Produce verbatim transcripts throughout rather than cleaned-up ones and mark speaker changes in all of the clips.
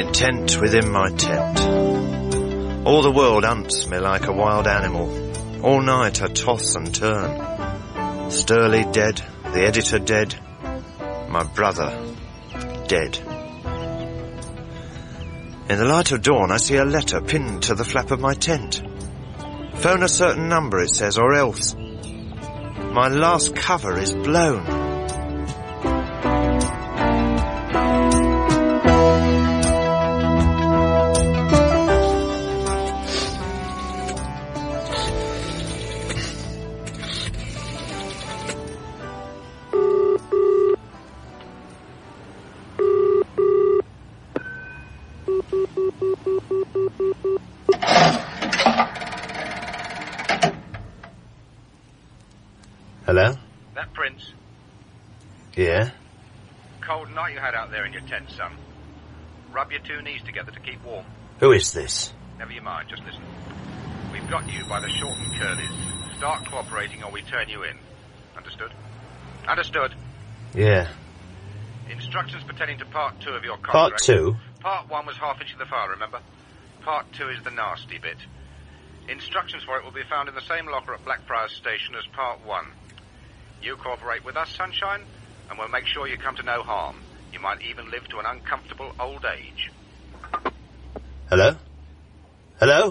Speaker 1: tent within my tent. All the world hunts me like a wild animal. All night I toss and turn. Sturley dead, the editor dead, my brother dead. In the light of dawn I see a letter pinned to the flap of my tent. Phone a certain number, it says, or else. My last cover is blown. Hello?
Speaker 2: That Prince?
Speaker 1: Yeah?
Speaker 2: Cold night you had out there in your tent, son. Rub your two knees together to keep warm.
Speaker 1: Who is this?
Speaker 2: Never you mind, just listen. We've got you by the short and curlies. Start cooperating or we turn you in. Understood? Understood.
Speaker 1: Yeah.
Speaker 2: Instructions pertaining to part two of your contract.
Speaker 1: Part two?
Speaker 2: Part one was half inch of the file, remember? Part two is the nasty bit. Instructions for it will be found in the same locker at Blackfriars Station as part one. You cooperate with us, Sunshine, and we'll make sure you come to no harm. You might even live to an uncomfortable old age.
Speaker 1: Hello? Hello?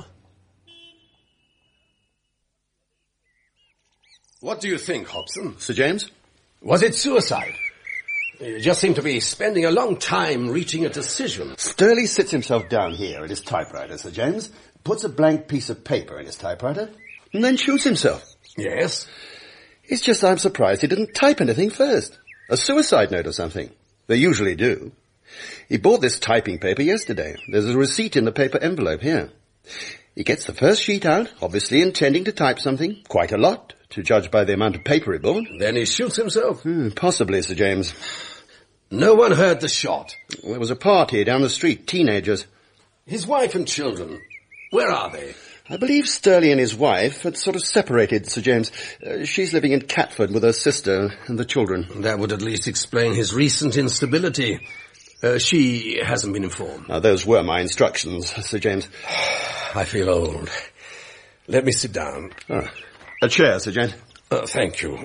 Speaker 3: What do you think, Hobson?
Speaker 4: Sir James?
Speaker 3: Was it suicide? You just seem to be spending a long time reaching a decision.
Speaker 4: Sturley sits himself down here at his typewriter, Sir James, puts a blank piece of paper in his typewriter, and then shoots himself.
Speaker 3: Yes?
Speaker 4: It's just I'm surprised he didn't type anything first. A suicide note or something. They usually do. He bought this typing paper yesterday. There's a receipt in the paper envelope here. He gets the first sheet out, obviously intending to type something. Quite a lot, to judge by the amount of paper he bought.
Speaker 3: Then he shoots himself?
Speaker 4: Hmm, possibly, Sir James.
Speaker 3: No one heard the shot?
Speaker 4: There was a party down the street, teenagers.
Speaker 3: His wife and children, where are they?
Speaker 4: I believe Sturley and his wife had sort of separated, Sir James. Uh, she's living in Catford with her sister and the children.
Speaker 3: That would at least explain his recent instability. Uh, she hasn't been informed.
Speaker 4: Now, those were my instructions, Sir James.
Speaker 3: I feel old. Let me sit down.
Speaker 4: Oh, a chair, Sir James.
Speaker 3: Uh, thank you.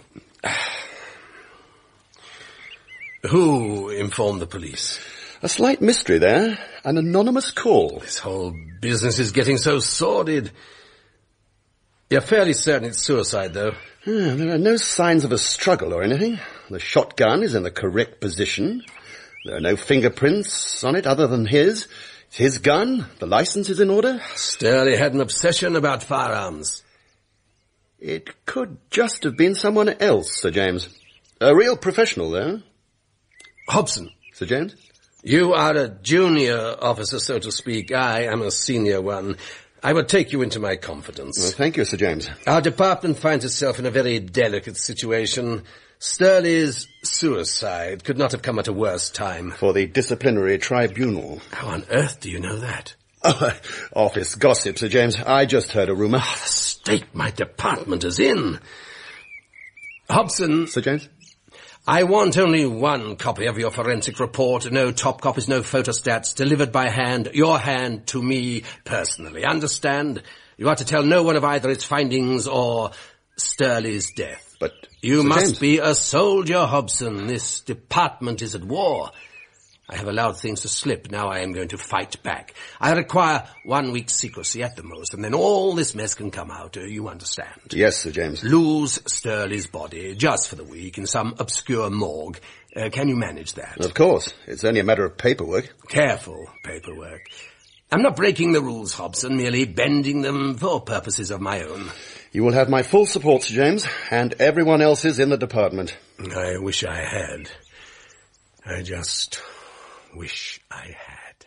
Speaker 3: Who informed the police?
Speaker 4: A slight mystery there. An anonymous call.
Speaker 3: This whole business is getting so sordid. You're fairly certain it's suicide, though?
Speaker 4: Hmm, there are no signs of a struggle or anything. The shotgun is in the correct position. There are no fingerprints on it other than his. It's his gun. The license is in order.
Speaker 3: Sturley had an obsession about firearms.
Speaker 4: It could just have been someone else, Sir James. A real professional, though.
Speaker 3: Hobson.
Speaker 4: Sir James?
Speaker 3: You are a junior officer, so to speak. I am a senior one. I will take you into my confidence.
Speaker 4: Well, thank you, Sir James.
Speaker 3: Our department finds itself in a very delicate situation. Sturley's suicide could not have come at a worse time.
Speaker 4: For the disciplinary tribunal.
Speaker 3: How on earth do you know that?
Speaker 4: Oh, office gossip, Sir James. I just heard a rumour.
Speaker 3: Oh, the state my department is in. Hobson.
Speaker 4: Sir James?
Speaker 3: I want only one copy of your forensic report. No top copies, no photostats, delivered by hand, your hand, to me personally. Understand? You are to tell no one of either its findings or Sturley's death.
Speaker 4: But
Speaker 3: you
Speaker 4: Sir
Speaker 3: must
Speaker 4: James.
Speaker 3: be a soldier, Hobson. This department is at war. I have allowed things to slip. Now I am going to fight back. I require one week's secrecy at the most, and then all this mess can come out. Uh, you understand?
Speaker 4: Yes, Sir James.
Speaker 3: Lose Sturley's body, just for the week, in some obscure morgue. Uh, can you manage that?
Speaker 4: Of course. It's only a matter of paperwork.
Speaker 3: Careful paperwork. I'm not breaking the rules, Hobson, merely bending them for purposes of my own.
Speaker 4: You will have my full support, Sir James, and everyone else's in the department.
Speaker 3: I wish I had. I just wish I had.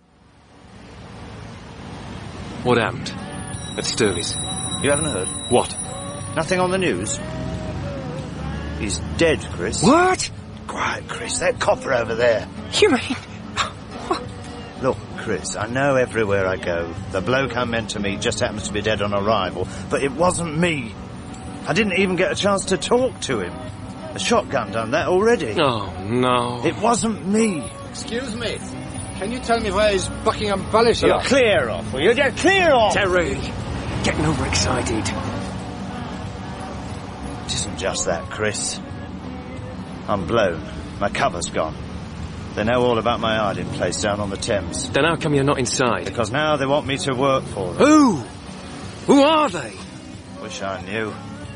Speaker 5: What happened at Sturley's?
Speaker 1: You haven't heard?
Speaker 5: What?
Speaker 1: Nothing on the news? He's dead, Chris.
Speaker 5: What?
Speaker 1: Quiet, Chris. That copper over there.
Speaker 5: You mean...
Speaker 1: Look, Chris, I know everywhere I go, the bloke I meant to meet just happens to be dead on arrival, but it wasn't me. I didn't even get a chance to talk to him. The shotgun done that already.
Speaker 5: Oh, no.
Speaker 1: It wasn't me.
Speaker 6: Excuse me. Can you tell me where is Buckingham Palace here?
Speaker 7: Well, clear off, will you? Just clear off!
Speaker 5: Terry, getting overexcited.
Speaker 7: It isn't just that, Chris. I'm blown. My cover's gone. They know all about my hiding place down on the Thames.
Speaker 5: Then how come you're not inside?
Speaker 7: Because now they want me to work for them.
Speaker 5: Who? Who are they?
Speaker 7: Wish I knew.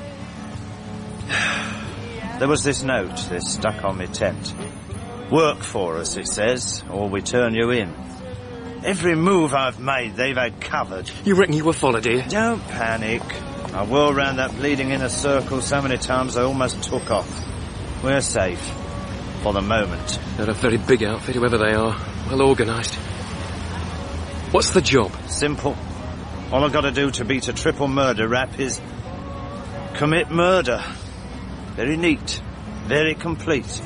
Speaker 7: There was this note that's stuck on my tent. Work for us, it says, or we turn you in. Every move I've made, they've had covered.
Speaker 5: You reckon you were followed here?
Speaker 7: Don't panic. I whirled round that bleeding inner circle so many times I almost took off. We're safe. For the moment.
Speaker 5: They're a very big outfit, whoever they are. Well organised. What's the job?
Speaker 7: Simple. All I've got to do to beat a triple murder rap is commit murder. Very neat. Very complete.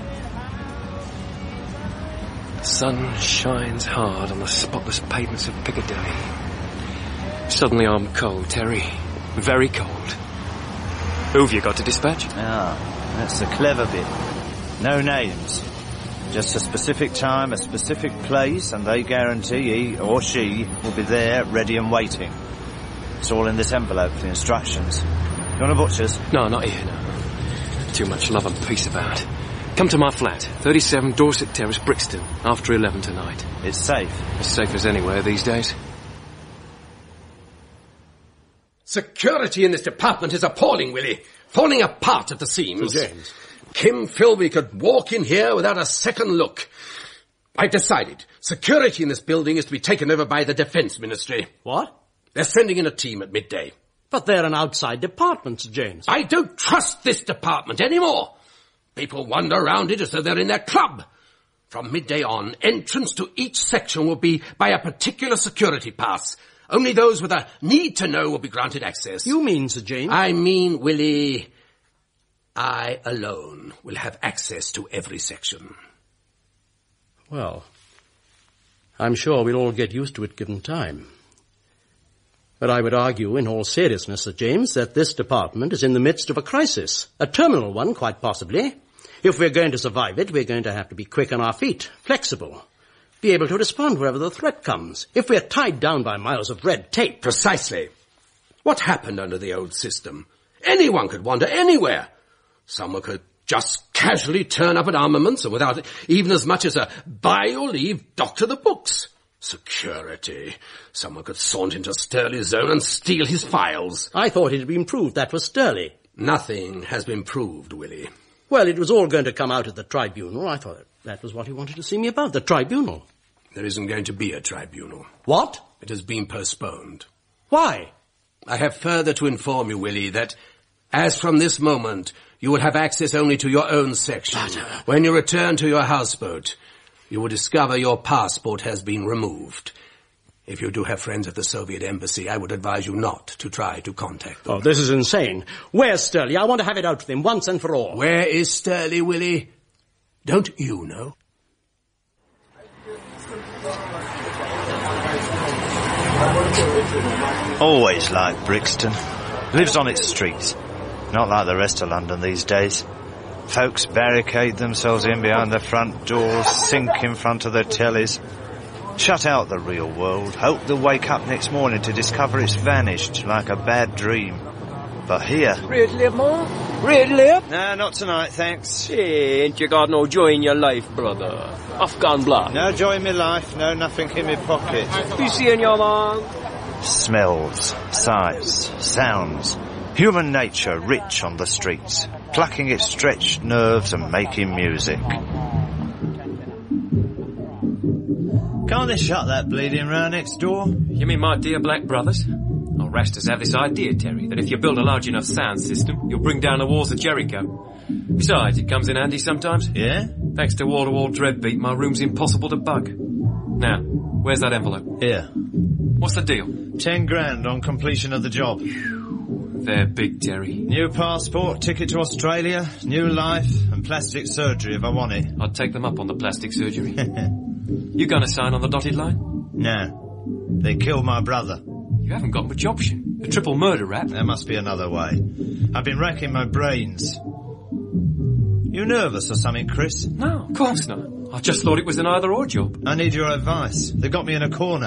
Speaker 5: The sun shines hard on the spotless pavements of Piccadilly. Suddenly I'm cold, Terry. Very cold. Who've you got to dispatch?
Speaker 7: Ah, that's the clever bit. No names. Just a specific time, a specific place, and they guarantee he or she will be there, ready and waiting. It's all in this envelope, the instructions. You want a butcher's?
Speaker 5: No, not here, no. Too much love and peace about. Come to my flat, thirty-seven Dorset Terrace, Brixton, after eleven tonight.
Speaker 7: It's safe.
Speaker 5: As safe as anywhere these days.
Speaker 3: Security in this department is appalling, Willie. Falling apart at the seams.
Speaker 4: Sir James.
Speaker 3: Kim Philby could walk in here without a second look. I've decided. Security in this building is to be taken over by the Defence Ministry.
Speaker 8: What?
Speaker 3: They're sending in a team at midday.
Speaker 8: But they're an outside department, Sir James.
Speaker 3: I don't trust this department anymore. People wander around it as though they're in their club. From midday on, entrance to each section will be by a particular security pass. Only those with a need to know will be granted access.
Speaker 8: You mean, Sir James?
Speaker 3: I mean, Willie, I alone will have access to every section.
Speaker 8: Well, I'm sure we'll all get used to it given time. But I would argue in all seriousness, Sir James, that this department is in the midst of a crisis. A terminal one, quite possibly. If we're going to survive it, we're going to have to be quick on our feet, flexible, be able to respond wherever the threat comes. If we're tied down by miles of red tape...
Speaker 3: Precisely. What happened under the old system? Anyone could wander anywhere. Someone could just casually turn up at armaments and without even as much as a bio leave doctor the books. Security. Someone could saunter into Sturley's zone and steal his files.
Speaker 8: I thought it had been proved that was Sturley.
Speaker 3: Nothing has been proved, Willie.
Speaker 8: Well, it was all going to come out at the tribunal. I thought that was what he wanted to see me about, the tribunal.
Speaker 3: There isn't going to be a tribunal.
Speaker 8: What?
Speaker 3: It has been postponed.
Speaker 8: Why?
Speaker 3: I have further to inform you, Willie, that as from this moment, you will have access only to your own section. But, uh... When you return to your houseboat, you will discover your passport has been removed. If you do have friends at the Soviet embassy, I would advise you not to try to contact them.
Speaker 8: Oh, this is insane. Where's Sturley? I want to have it out with him once and for all.
Speaker 3: Where is Sturley, Willie? Don't you know?
Speaker 7: Always like Brixton. Lives on its streets. Not like the rest of London these days. Folks barricade themselves in behind their front doors, sink in front of their tellies. Shut out the real world. Hope they'll wake up next morning to discover it's vanished like a bad dream. But here...
Speaker 9: Red lip, Ma? Red lip?
Speaker 7: Nah, not tonight, thanks.
Speaker 9: Hey, ain't you got no joy in your life, brother? Afghan blood.
Speaker 7: No joy in my life, no nothing in my pocket.
Speaker 9: You seeing your man?
Speaker 7: Smells, sights, sounds. Human nature rich on the streets, plucking its stretched nerves and making music. Can't they shut that bleeding round next door?
Speaker 5: You mean my dear black brothers? Our Rastas have this idea, Terry, that if you build a large enough sound system, you'll bring down the walls of Jericho. Besides, it comes in handy sometimes.
Speaker 7: Yeah?
Speaker 5: Thanks to wall-to-wall dreadbeat, my room's impossible to bug. Now, where's that envelope?
Speaker 7: Here.
Speaker 5: What's the deal?
Speaker 7: Ten grand on completion of the job.
Speaker 5: They're big, Terry.
Speaker 7: New passport, ticket to Australia, new life, and plastic surgery if I want it.
Speaker 5: I'd take them up on the plastic surgery. You gonna sign on the dotted line?
Speaker 7: No. They killed my brother.
Speaker 5: You haven't got much option. A triple murder rap.
Speaker 7: There must be another way. I've been racking my brains. You nervous or something, Chris?
Speaker 5: No, of course not. I just thought it was an either-or job.
Speaker 7: I need your advice. They got me in a corner.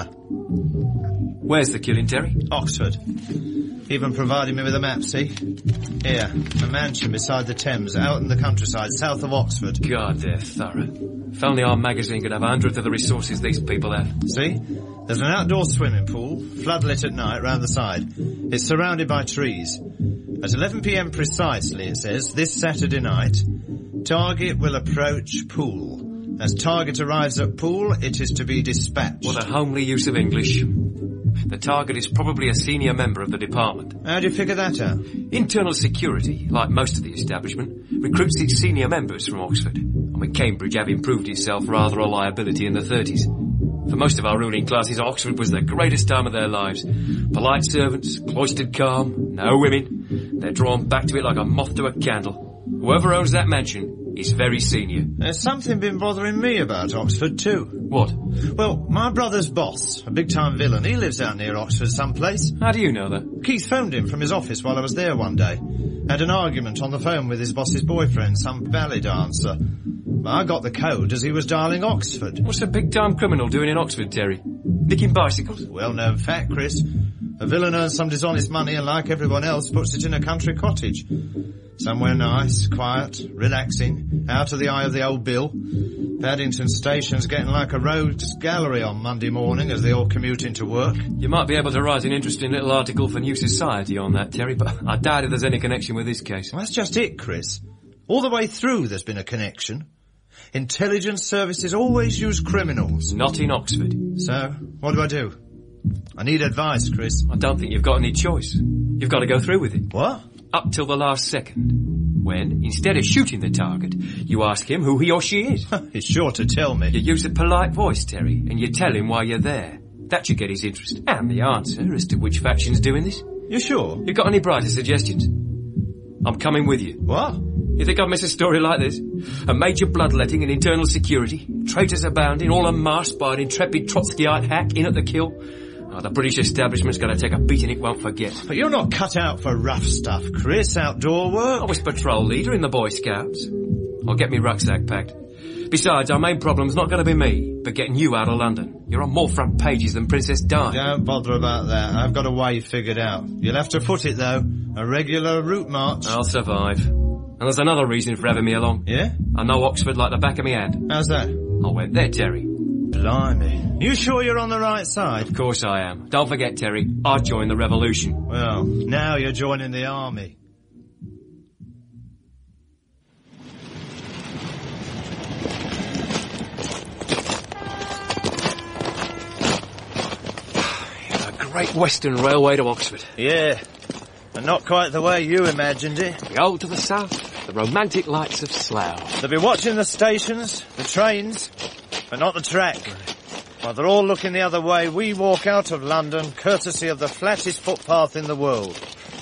Speaker 5: Where's the killing, Terry?
Speaker 7: Oxford. Even provided me with a map, see? Here, a mansion beside the Thames, out in the countryside, south of Oxford.
Speaker 5: God, they're thorough. If only our magazine could have a hundredth of the resources these people have.
Speaker 7: See? There's an outdoor swimming pool, floodlit at night, round the side. It's surrounded by trees. At eleven p.m. precisely, it says, this Saturday night, target will approach pool. As target arrives at pool, it is to be dispatched.
Speaker 5: What a homely use of English. The target is probably a senior member of the department.
Speaker 7: How do you figure that out?
Speaker 5: Internal security, like most of the establishment, recruits its senior members from Oxford. And with Cambridge having proved itself rather a liability in the thirties. For most of our ruling classes, Oxford was the greatest time of their lives. Polite servants, cloistered calm, no women. They're drawn back to it like a moth to a candle. Whoever owns that mansion is very senior.
Speaker 7: There's something been bothering me about Oxford too.
Speaker 5: What?
Speaker 7: Well, my brother's boss, a big-time villain, he lives out near Oxford someplace.
Speaker 5: How do you know that?
Speaker 7: Keith phoned him from his office while I was there one day. Had an argument on the phone with his boss's boyfriend, some ballet dancer. I got the code as he was dialing Oxford.
Speaker 5: What's a big-time criminal doing in Oxford, Terry? Nicking bicycles?
Speaker 7: Well-known fact, Chris. A villain earns some dishonest money and, like everyone else, puts it in a country cottage. Somewhere nice, quiet, relaxing, out of the eye of the old bill. Paddington Station's getting like a rogues gallery on Monday morning as they all commute into work.
Speaker 5: You might be able to write an interesting little article for New Society on that, Terry, but I doubt if there's any connection with this case.
Speaker 7: Well, that's just it, Chris. All the way through there's been a connection. Intelligence services always use criminals.
Speaker 5: Not in Oxford.
Speaker 7: So, what do I do? I need advice, Chris.
Speaker 5: I don't think you've got any choice. You've got to go through with it.
Speaker 7: What?
Speaker 5: Up till the last second. When, instead of shooting the target, you ask him who he or she is.
Speaker 7: He's sure to tell me.
Speaker 5: You use a polite voice, Terry, and you tell him why you're there. That should get his interest. And the answer as to which faction's doing this.
Speaker 7: You sure?
Speaker 5: You got any brighter suggestions? I'm coming with you.
Speaker 7: What?
Speaker 5: You think I'd miss a story like this? A major bloodletting and internal security, traitors abounding, all unmasked by an intrepid Trotskyite hack in at the kill. Oh, the British establishment's going to take a beating it won't forget.
Speaker 7: But you're not cut out for rough stuff, Chris. Outdoor work.
Speaker 5: I was patrol leader in the Boy Scouts. I'll get me rucksack packed. Besides, our main problem's not going to be me, but getting you out of London. You're on more front pages than Princess Di.
Speaker 7: Don't bother about that. I've got a way figured out. You'll have to foot it, though. A regular route march.
Speaker 5: I'll survive. And there's another reason for having me along.
Speaker 7: Yeah?
Speaker 5: I know Oxford like the back of my hand.
Speaker 7: How's that?
Speaker 5: I went there, Terry.
Speaker 7: Blimey. You sure you're on the right side?
Speaker 5: Of course I am. Don't forget, Terry, I joined the revolution.
Speaker 7: Well, now you're joining the army.
Speaker 5: A Great Western Railway to Oxford.
Speaker 7: Yeah. And not quite the way you imagined it.
Speaker 5: We go to the south, the romantic lights of Slough.
Speaker 7: They'll be watching the stations, the trains, but not the track. While they're all looking the other way, we walk out of London courtesy of the flattest footpath in the world.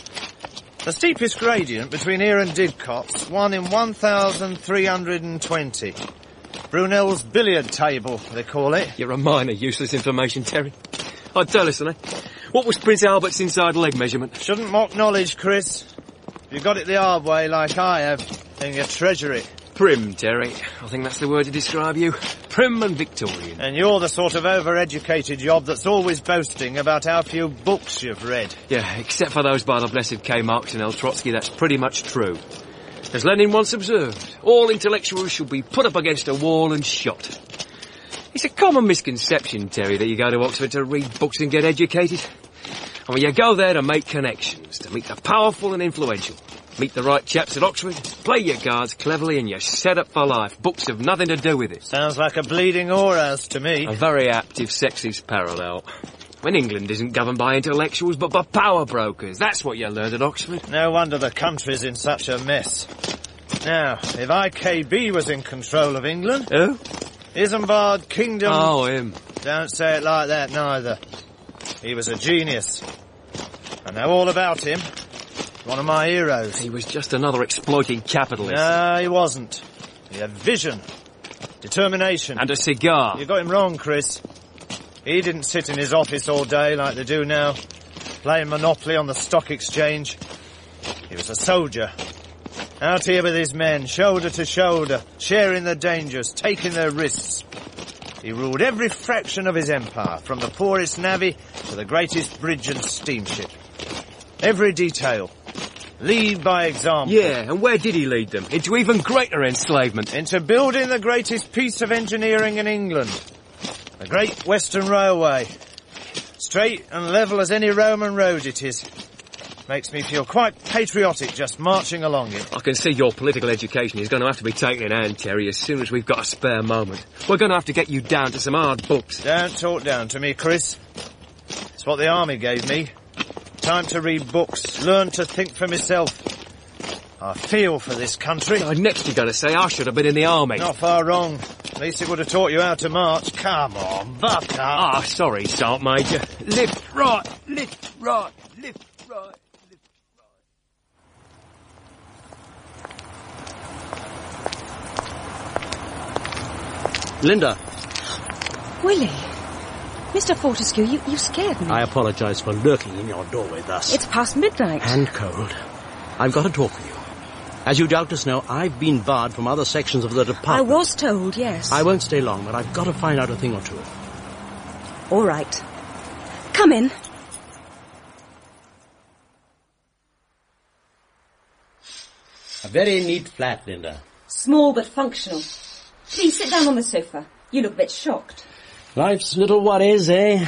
Speaker 7: The steepest gradient between here and Didcot's, one in one thousand three hundred twenty. Brunel's billiard table, they call it.
Speaker 5: You're a mine of useless information, Terry. I'd tell us, eh? What was Prince Albert's inside leg measurement?
Speaker 7: Shouldn't mock knowledge, Chris. If you got it the hard way like I have, then you treasure it.
Speaker 5: Prim, Terry. I think that's the word to describe you. Prim and Victorian.
Speaker 7: And you're the sort of over-educated job that's always boasting about how few books you've read.
Speaker 5: Yeah, except for those by the blessed K. Marx and L. Trotsky, that's pretty much true. As Lenin once observed, all intellectuals should be put up against a wall and shot. It's a common misconception, Terry, that you go to Oxford to read books and get educated. I mean, you go there to make connections, to meet the powerful and influential. Meet the right chaps at Oxford, play your cards cleverly, and you're set up for life. Books have nothing to do with it.
Speaker 7: Sounds like a bleeding whorehouse to me.
Speaker 5: A very apt, if sexist, parallel. When England isn't governed by intellectuals, but by power brokers. That's what you learned at Oxford.
Speaker 7: No wonder the country's in such a mess. Now, if I K B was in control of England...
Speaker 5: Who?
Speaker 7: Isambard Kingdom...
Speaker 5: Oh, him.
Speaker 7: Don't say it like that, neither. He was a genius. I know all about him. One of my heroes.
Speaker 5: He was just another exploiting capitalist.
Speaker 7: No, he wasn't. He had vision, determination.
Speaker 5: And a cigar.
Speaker 7: You got him wrong, Chris. He didn't sit in his office all day like they do now, playing Monopoly on the stock exchange. He was a soldier. Out here with his men, shoulder to shoulder, sharing the dangers, taking their risks. He ruled every fraction of his empire, from the poorest navvy to the greatest bridge and steamship. Every detail. Lead by example.
Speaker 5: Yeah, and where did he lead them? Into even greater enslavement.
Speaker 7: Into building the greatest piece of engineering in England. The Great Western Railway. Straight and level as any Roman road it is. Makes me feel quite patriotic just marching along it.
Speaker 5: I can see your political education is going to have to be taken in hand, Terry, as soon as we've got a spare moment. We're going to have to get you down to some hard books.
Speaker 7: Don't talk down to me, Chris. It's what the army gave me. Time to read books, learn to think for myself. I feel for this country.
Speaker 5: Oh, next you're going to say I should have been in the army.
Speaker 7: Not far wrong. At least it would have taught you how to march. Come on, buck up.
Speaker 5: Ah, sorry, Sergeant Major. Lift right, lift right, lift right.
Speaker 8: Linda.
Speaker 10: Willie. Mister Fortescue, you, you scared me.
Speaker 8: I apologize for lurking in your doorway thus.
Speaker 10: It's past midnight.
Speaker 8: And cold. I've got to talk with you. As you doubtless know, I've been barred from other sections of the department.
Speaker 10: I was told, yes.
Speaker 8: I won't stay long, but I've got to find out a thing or two.
Speaker 10: All right. Come in.
Speaker 8: A very neat flat, Linda.
Speaker 10: Small but functional. Please sit down on the sofa. You look a bit shocked.
Speaker 8: Life's little worries, eh?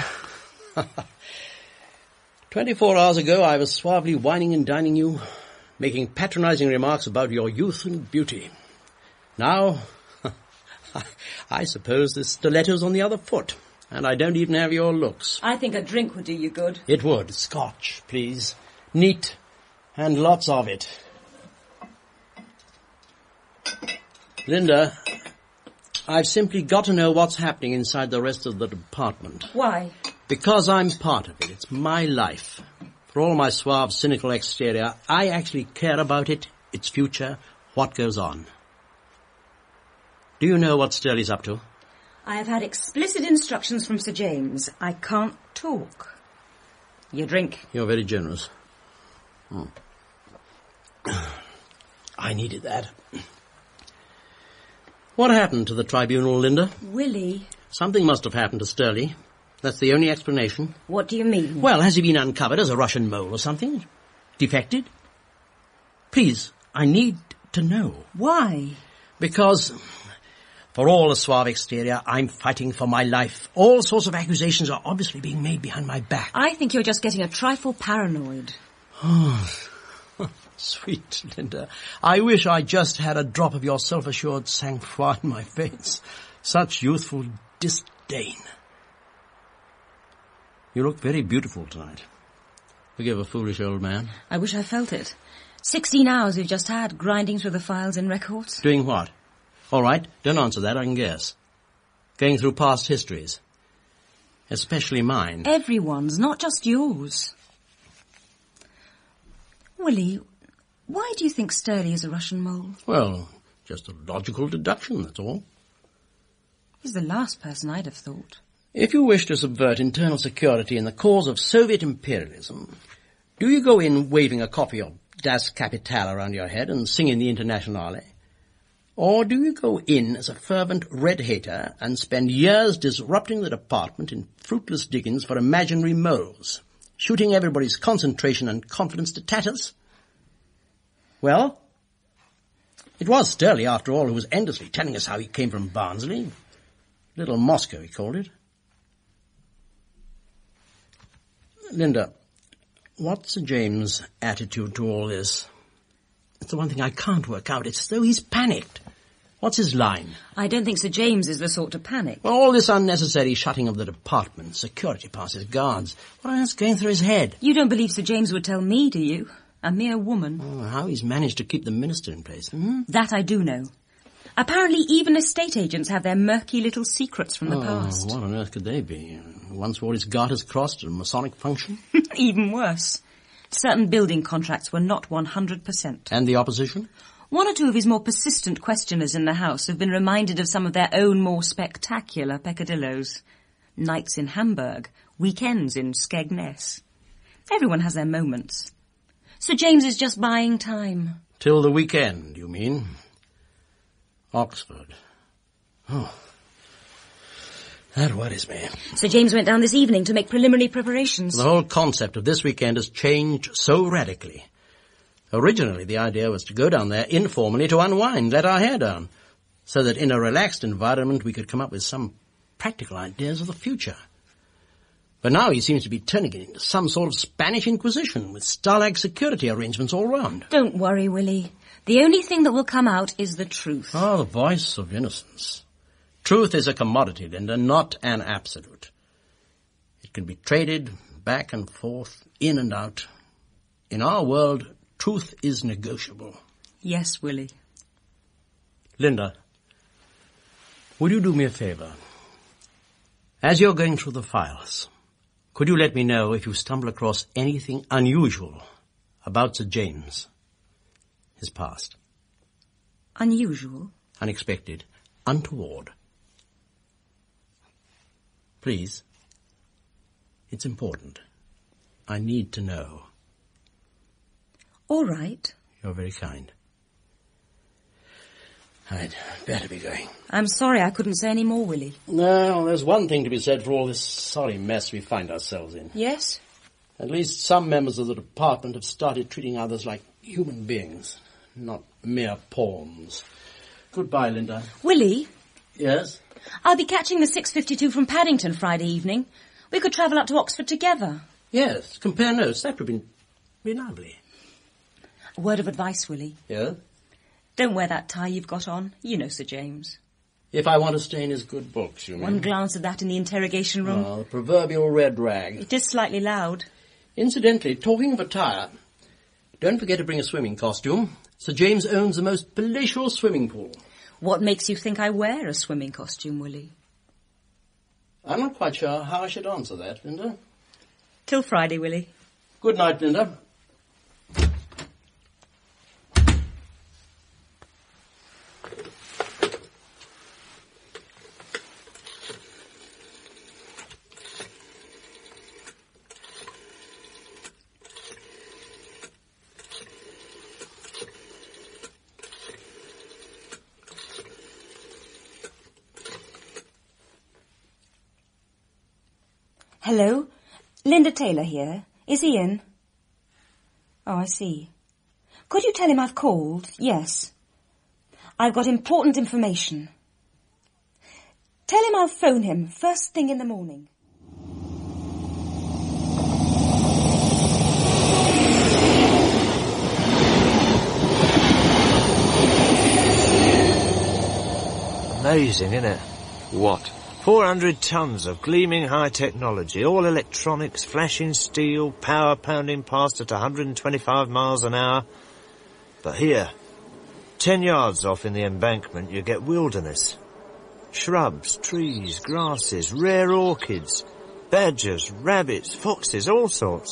Speaker 8: Twenty-four hours ago, I was suavely whining and dining you, making patronizing remarks about your youth and beauty. Now, I suppose the stiletto's on the other foot, and I don't even have your looks.
Speaker 10: I think a drink would do you good.
Speaker 8: It would. Scotch, please. Neat, and lots of it. Linda, I've simply got to know what's happening inside the rest of the department.
Speaker 10: Why?
Speaker 8: Because I'm part of it. It's my life. For all my suave, cynical exterior, I actually care about it, its future, what goes on. Do you know what Sturley's up to?
Speaker 10: I have had explicit instructions from Sir James. I can't talk. You drink.
Speaker 8: You're very generous. Hmm. I needed that. What happened to the tribunal, Linda?
Speaker 10: Willie.
Speaker 8: Something must have happened to Sturley. That's the only explanation.
Speaker 10: What do you mean?
Speaker 8: Well, has he been uncovered as a Russian mole or something? Defected? Please, I need to know.
Speaker 10: Why?
Speaker 8: Because, for all the suave exterior, I'm fighting for my life. All sorts of accusations are obviously being made behind my back.
Speaker 10: I think you're just getting a trifle paranoid.
Speaker 8: Oh, sweet Linda. I wish I just had a drop of your self-assured sang-froid in my face. Such youthful disdain. You look very beautiful tonight. Forgive a foolish old man.
Speaker 10: I wish I felt it. Sixteen hours we've just had, grinding through the files and records.
Speaker 8: Doing what? All right, don't answer that, I can guess. Going through past histories. Especially mine.
Speaker 10: Everyone's, not just yours. Willie, why do you think Sturley is a Russian mole?
Speaker 8: Well, just a logical deduction, that's all.
Speaker 10: He's the last person I'd have thought.
Speaker 8: If you wish to subvert internal security in the cause of Soviet imperialism, do you go in waving a copy of Das Kapital around your head and singing the Internationale? Or do you go in as a fervent red hater and spend years disrupting the department in fruitless diggings for imaginary moles, shooting everybody's concentration and confidence to tatters? Well, it was Sturley, after all, who was endlessly telling us how he came from Barnsley. Little Moscow, he called it. Linda, what's Sir James' attitude to all this? It's the one thing I can't work out. It's as though he's panicked. What's his line?
Speaker 10: I don't think Sir James is the sort to panic.
Speaker 8: Well, all this unnecessary shutting of the department, security passes, guards, what on earth's going through his head?
Speaker 10: You don't believe Sir James would tell me, do you? A mere woman.
Speaker 8: Oh, how he's managed to keep the minister in place. Hmm?
Speaker 10: That I do know. Apparently even estate agents have their murky little secrets from the
Speaker 8: oh,
Speaker 10: past.
Speaker 8: What on earth could they be? Once wore his garters crossed at a Masonic function?
Speaker 10: Even worse. Certain building contracts were not one hundred percent.
Speaker 8: And the opposition?
Speaker 10: One or two of his more persistent questioners in the House have been reminded of some of their own more spectacular peccadillos. Nights in Hamburg, weekends in Skegness. Everyone has their moments. Sir James is just buying time.
Speaker 8: Till the weekend, you mean? Oxford. Oh. That worries me.
Speaker 10: Sir James went down this evening to make preliminary preparations.
Speaker 8: The whole concept of this weekend has changed so radically. Originally, the idea was to go down there informally to unwind, let our hair down, so that in a relaxed environment we could come up with some practical ideas of the future. But now he seems to be turning it into some sort of Spanish Inquisition with Stalag security arrangements all round.
Speaker 10: Don't worry, Willie. The only thing that will come out is the truth.
Speaker 8: Ah, the voice of innocence. Truth is a commodity, Linda, not an absolute. It can be traded back and forth, in and out. In our world, truth is negotiable.
Speaker 10: Yes, Willie.
Speaker 8: Linda, would you do me a favour? As you're going through the files, could you let me know if you stumble across anything unusual about Sir James, his past?
Speaker 10: Unusual?
Speaker 8: Unexpected. Untoward. Please. It's important. I need to know.
Speaker 10: All right.
Speaker 8: You're very kind. I'd better be going.
Speaker 10: I'm sorry I couldn't say any more, Willie.
Speaker 8: No, there's one thing to be said for all this sorry mess we find ourselves in.
Speaker 10: Yes?
Speaker 8: At least some members of the department have started treating others like human beings, not mere pawns. Goodbye, Linda.
Speaker 10: Willie?
Speaker 8: Yes?
Speaker 10: I'll be catching the six fifty-two from Paddington Friday evening. We could travel up to Oxford together.
Speaker 8: Yes, compare notes. That would have been, been lovely.
Speaker 10: A word of advice, Willie.
Speaker 8: Yeah?
Speaker 10: Don't wear that tie you've got on. You know Sir James.
Speaker 8: If I want to stay in his good books, you mean?
Speaker 10: One glance at that in the interrogation room.
Speaker 8: Oh, the proverbial red rag.
Speaker 10: It is slightly loud.
Speaker 8: Incidentally, talking of attire, don't forget to bring a swimming costume. Sir James owns the most palatial swimming pool.
Speaker 10: What makes you think I wear a swimming costume, Willie?
Speaker 8: I'm not quite sure how I should answer that, Linda.
Speaker 10: Till Friday, Willie.
Speaker 8: Good night, Linda.
Speaker 10: Hello? Linda Taylor here. Is he in? Oh, I see. Could you tell him I've called? Yes. I've got important information. Tell him I'll phone him first thing in the morning.
Speaker 1: Amazing, isn't it?
Speaker 9: What?
Speaker 1: four hundred tons of gleaming high technology, all electronics, flashing steel, power pounding past at one hundred twenty-five miles an hour. But here, ten yards off in the embankment, you get wilderness. Shrubs, trees, grasses, rare orchids, badgers, rabbits, foxes, all sorts.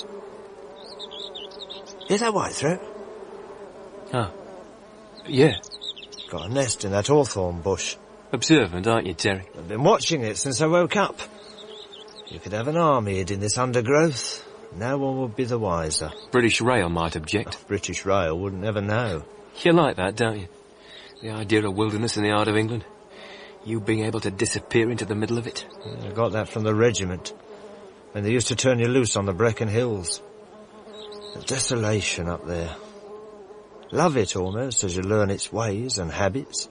Speaker 1: Is that whitethroat?
Speaker 9: Ah, yeah.
Speaker 1: Got a nest in that hawthorn bush.
Speaker 9: Observant, aren't you, Terry?
Speaker 1: I've been watching it since I woke up. You could have an army hid in this undergrowth. No one would be the wiser.
Speaker 9: British Rail might object.
Speaker 1: Oh, British Rail wouldn't ever know.
Speaker 9: You like that, don't you? The idea of wilderness in the heart of England. You being able to disappear into the middle of it.
Speaker 1: I got that from the regiment, when they used to turn you loose on the Brecon Hills. The desolation up there. Love it almost as you learn its ways and habits.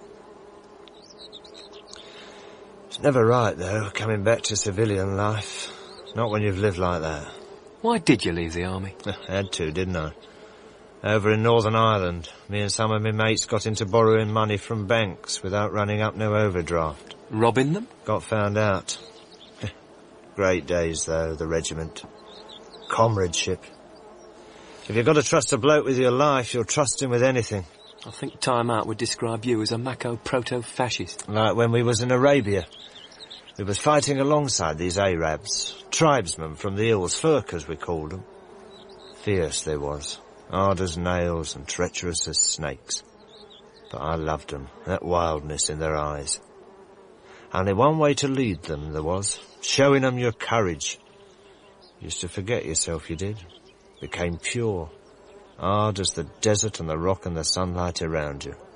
Speaker 1: It's never right, though, coming back to civilian life. Not when you've lived like that.
Speaker 9: Why did you leave the army?
Speaker 1: I had to, didn't I? Over in Northern Ireland, me and some of my mates got into borrowing money from banks without running up no overdraft.
Speaker 9: Robbing them?
Speaker 1: Got found out. Great days, though, the regiment. Comradeship. If you've got to trust a bloke with your life, you'll trust him with anything.
Speaker 9: I think Time Out would describe you as a Mako proto-fascist.
Speaker 1: Like when we was in Arabia. We was fighting alongside these Arabs, tribesmen from the hills, Furkas we called them. Fierce they was, hard as nails and treacherous as snakes. But I loved them, that wildness in their eyes. Only one way to lead them there was, showing them your courage. Used to forget yourself, you did. Became pure. hard as the desert and the rock and the sunlight around you.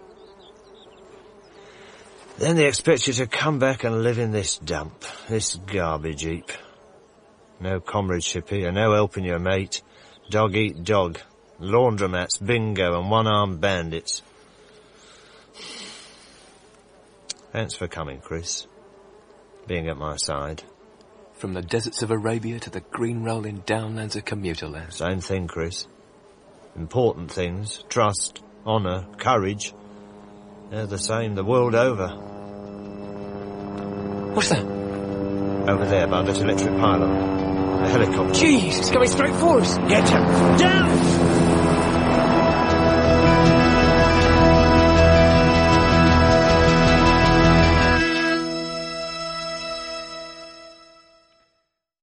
Speaker 1: Then they expect you to come back and live in this dump, this garbage heap. No comradeship here, no helping your mate. Dog eat dog. Laundromats, bingo, and one-armed bandits. Thanks for coming, Chris. Being at my side.
Speaker 9: From the deserts of Arabia to the green rolling downlands of commuter land.
Speaker 1: Same thing, Chris. Important things, trust, honour, courage. They're the same the world over.
Speaker 9: What's that?
Speaker 1: Over there by that electric pylon. A helicopter.
Speaker 9: Jeez, it's coming straight for us.
Speaker 1: Get him! Down!